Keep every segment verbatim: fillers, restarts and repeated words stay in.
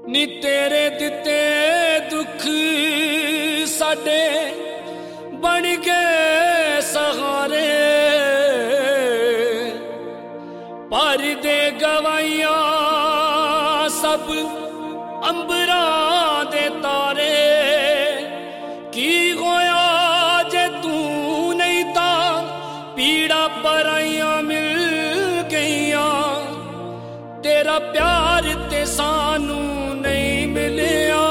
नी तेरे दिते दुख साडे बन गए सहारे, पर दे गवाइयां सब अंबरा दे तारे। की होया जे तू नहीं ता पीड़ा पराइयां मिल गईयां, तेरा प्यार ते सानू नहीं मिलिया।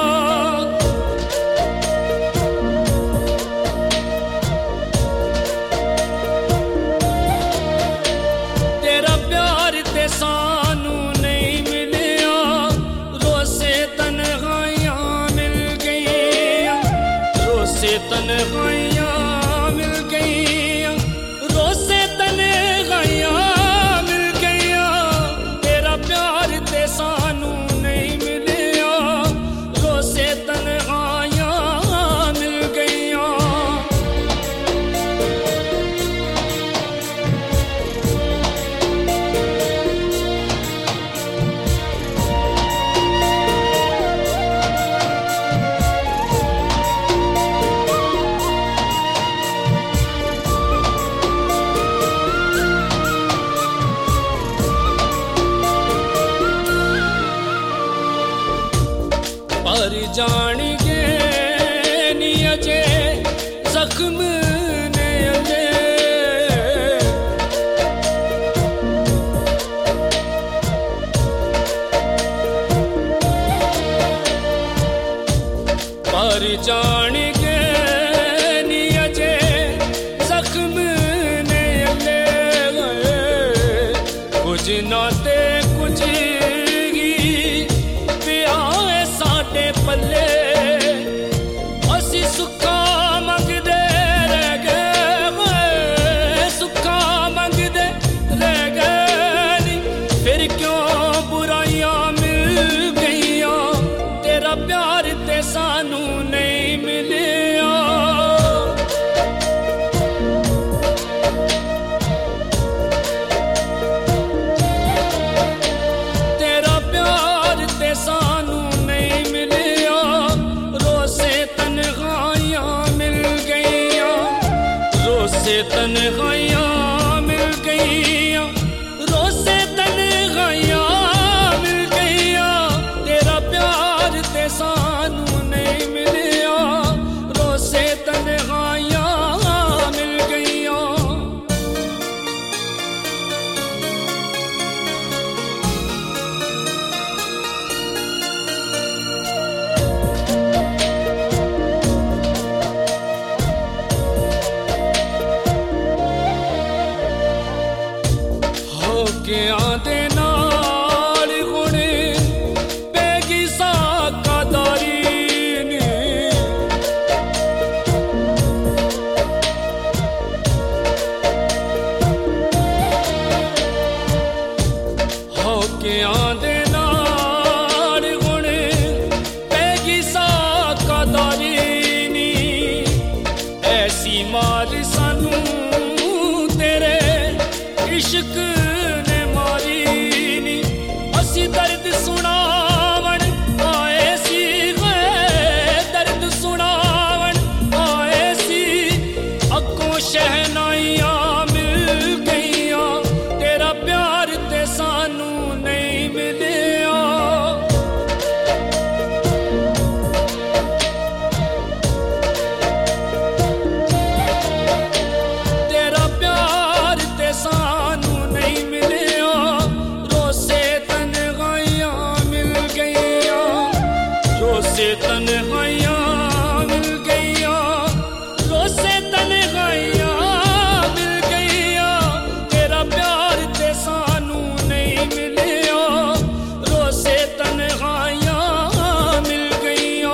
तेरा प्यार ते सानू नहीं मिलिया, रोसे तन्हाइयां मिल गईयां, रोसे तन्हाइयां मिल गईयां, रोसे तन्हाइयां मिल गईयां, तेरा प्यार ते सानू नहीं मिलिया, रोसे तन्हाइयां मिल गईयां। पर जान गए नी अजे जख्म ने अजे, पर जान गए नी अजे जख्म ने अजे, कुछ नाते कुछ पल्ले असी सुखा मंगदे रह गए, सुखा मंगदे रह गए, फिर क्यों बुराइयां मिल गईयां, तेरा प्यार ते सानू नहीं मिलिया। तेरा प्यार ते सानू तन्हाइयां मिल गईयां, रोसे तन्हाइयां मिल गईयां, तेरा प्यार ते सानू नहीं मिलिया, रोसे तन्हाइयां मिल गईयां। के आंदे नाल हुण पैगी साकादारी ने, हो के आंदे नाल हुण पैगी साकादारी नी, ऐसी मार सानू तेरे इश्क दर्द सुनावन आए सी, दर्द सुनावन आए सी, अगों शहनाइयां मिल गईयां, तेरा प्यार ते सानू नहीं मिलिया। तेरा प्यार ते सानू नहीं मिलिया, रोसे रोसे तन्हाइयां मिल गईयां, रोसे तन्हाइयां मिल गईयां, तेरा प्यार ते सानू नहीं मिलिया, रोसे तन्हाइयां मिल गईयां।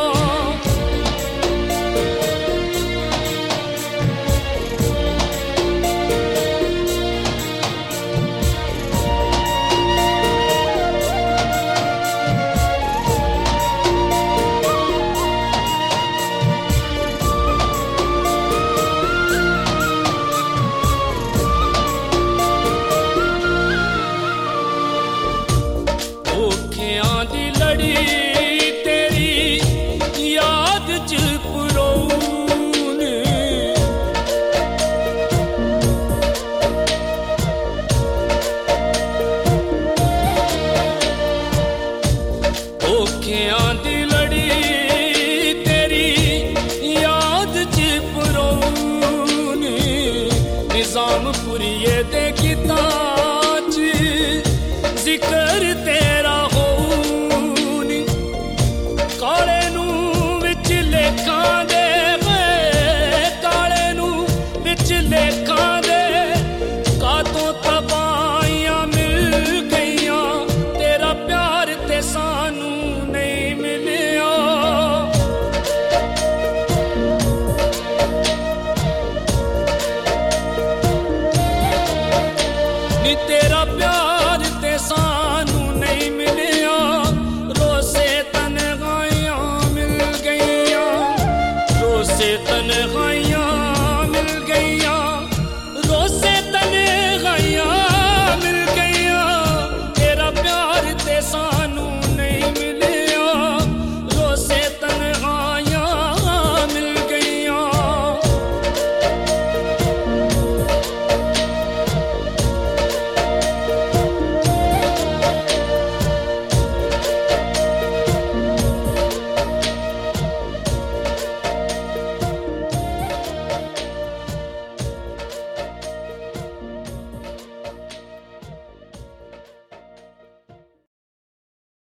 दी लड़ी